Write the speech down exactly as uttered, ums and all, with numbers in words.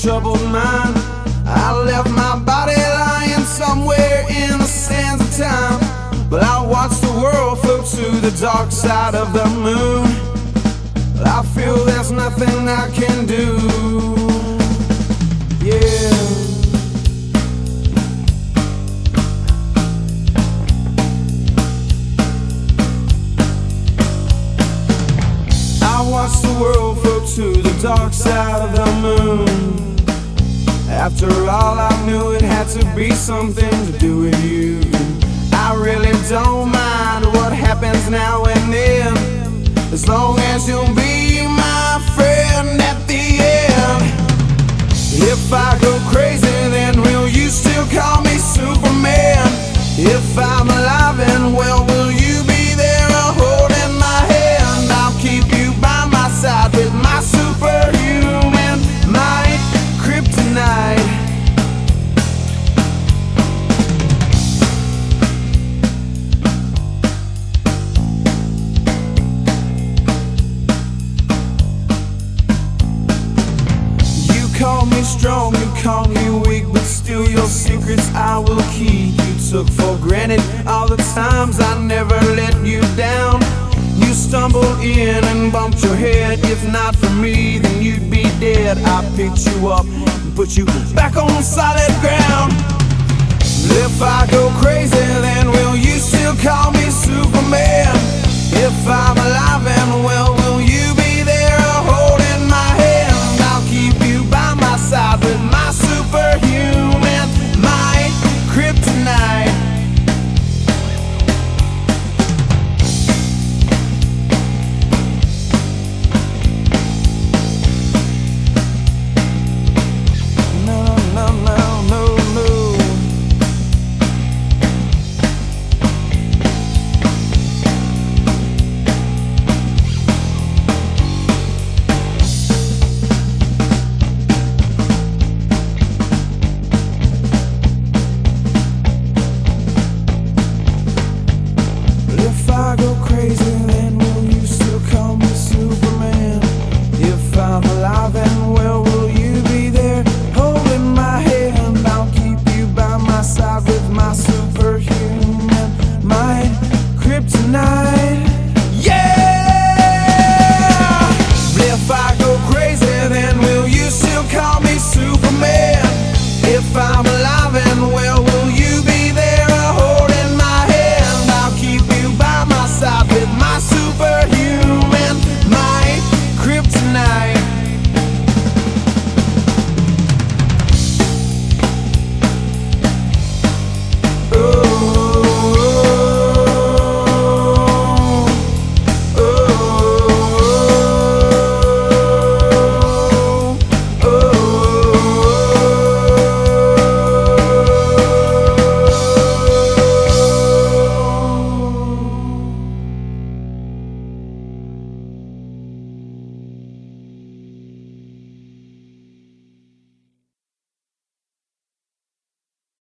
troubled mind. I left my body lying somewhere in the sands of time, but I watched the world float to the dark side of the moon. I feel there's nothing I can do. Yeah. I watched the world float to the dark side of the moon. After all, I knew it had to be something to do with you. I really don't mind what happens now and then, as long as you'll be my friend at the end. If I go crazy, then will you still call me Superman? If I'm alive and well, will you be there holding my hand? I'll keep you by my side with my superhuman might, kryptonite. You call me strong, you call me weak, but still your secrets I will keep. You took for granted all the times I never let you down. You stumbled in and bumped your head. If not for me, then you'd be dead. I picked you up and put you back on solid ground.